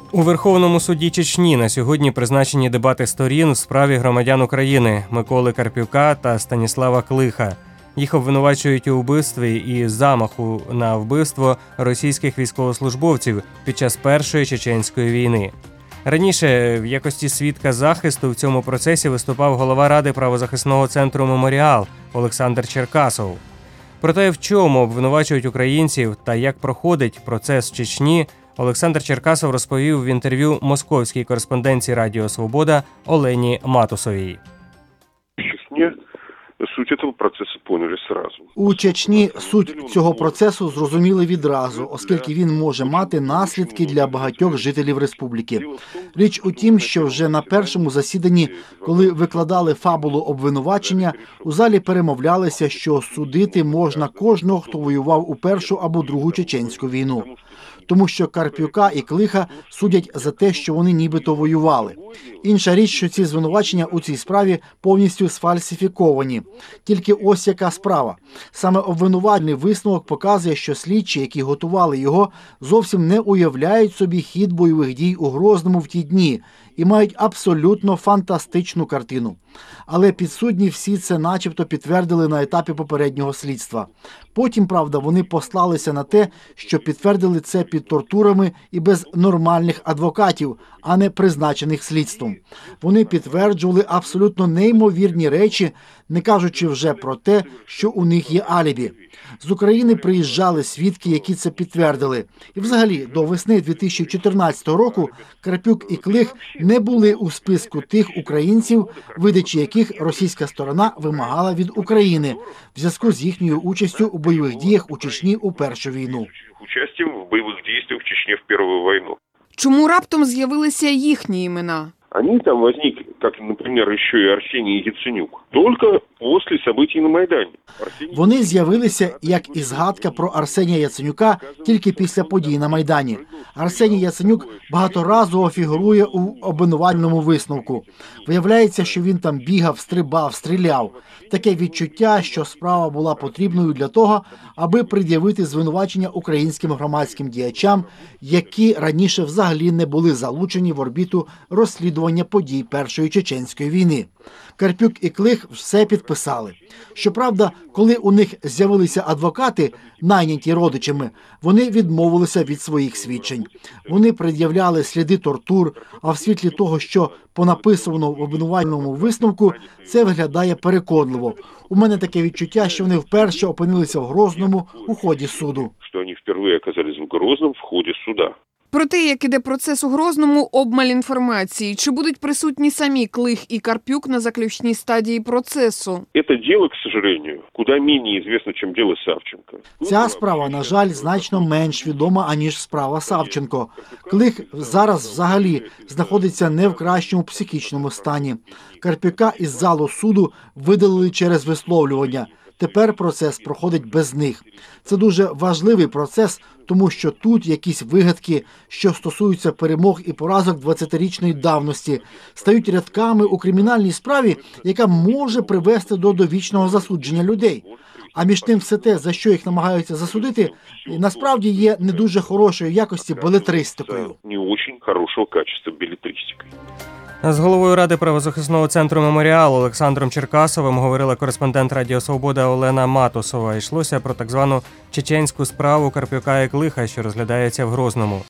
У Верховному суді Чечні на сьогодні призначені дебати сторін в справі громадян України Миколи Карпюка та Станіслава Клиха. Їх обвинувачують у вбивстві і замаху на вбивство російських військовослужбовців під час Першої чеченської війни. Раніше в якості свідка захисту в цьому процесі виступав голова Ради правозахисного центру «Меморіал» Олександр Черкасов. Про те, в чому обвинувачують українців та як проходить процес в Чечні, Олександр Черкасов розповів в інтерв'ю московській кореспондентці Радіо Свобода Олені Матусовій. Суть цього процесу поняли одразу. У Чечні суть цього процесу зрозуміли відразу, оскільки він може мати наслідки для багатьох жителів республіки. Річ у тім, що вже на першому засіданні, коли викладали фабулу обвинувачення, у залі перемовлялися, що судити можна кожного, хто воював у Першу або Другу чеченську війну. Тому що Карпюка і Клиха судять за те, що вони нібито воювали. Інша річ, що ці звинувачення у цій справі повністю сфальсифіковані. Тільки ось яка справа. Саме обвинувальний висновок показує, що слідчі, які готували його, зовсім не уявляють собі хід бойових дій у Грозному в ті дні і мають абсолютно фантастичну картину. Але підсудні всі це начебто підтвердили на етапі попереднього слідства. Потім, правда, вони послалися на те, що підтвердили це під тортурами і без нормальних адвокатів, а не призначених слідством. Вони підтверджували абсолютно неймовірні речі, не кажучи вже про те, що у них є алібі. З України приїжджали свідки, які це підтвердили. І взагалі, до весни 2014 року Карпюк і Клих не були у списку тих українців, видачі яких російська сторона вимагала від України в зв'язку з їхньою участю у бойових діях у Чечні у Першу війну. Участям в бойових діях в Чечні в Першу війну. Чому раптом з'явилися їхні імена? Они там возник, как, например, еще и Арсений Яценюк, только после событий на Майдані. Вони з'явилися, як і згадка про Арсенія Яценюка, тільки після подій на Майдані. Арсеній Яценюк багаторазово фігурує у обвинувальному висновку. Виявляється, що він там бігав, стрибав, стріляв. Таке відчуття, що справа була потрібною для того, аби пред'явити звинувачення українським громадським діячам, які раніше взагалі не були залучені в орбіту розслідування подій Першої чеченської війни. Карпюк і Клих все підписали. Щоправда, коли у них з'явилися адвокати, найняті родичами, вони відмовилися від своїх свідчень. Вони пред'являли сліди тортур, а в світлі того, що понаписано в обвинувальному висновку, це виглядає переконливо. У мене таке відчуття, що вони вперше опинилися в Грозному у ході суду. Що вони вперше оказались в Грозному в ході суду. Про те, як іде процес у Грозному, обмаль інформації. Чи будуть присутні самі Клих і Карпюк на заключній стадії процесу? Це діло, к сожалению, куди менш відомо, ніж діло Савченко. Ця справа, на жаль, значно менш відома, аніж справа Савченко. Клих зараз взагалі знаходиться не в кращому психічному стані. Карпюка із залу суду видалили через висловлювання. Тепер процес проходить без них. Це дуже важливий процес, тому що тут якісь вигадки, що стосуються перемог і поразок 20-річної давності, стають рядками у кримінальній справі, яка може привести до довічного засудження людей. А між тим все те, за що їх намагаються засудити, насправді є не дуже хорошої якості белетристикою. Не дуже хорошого качества белетристикою. З головою Ради правозахисного центру «Меморіал» Олександром Черкасовим говорила кореспондент Радіо Свобода Олена Матусова. Йшлося про так звану чеченську справу Карпюка і Клиха, що розглядається в Грозному.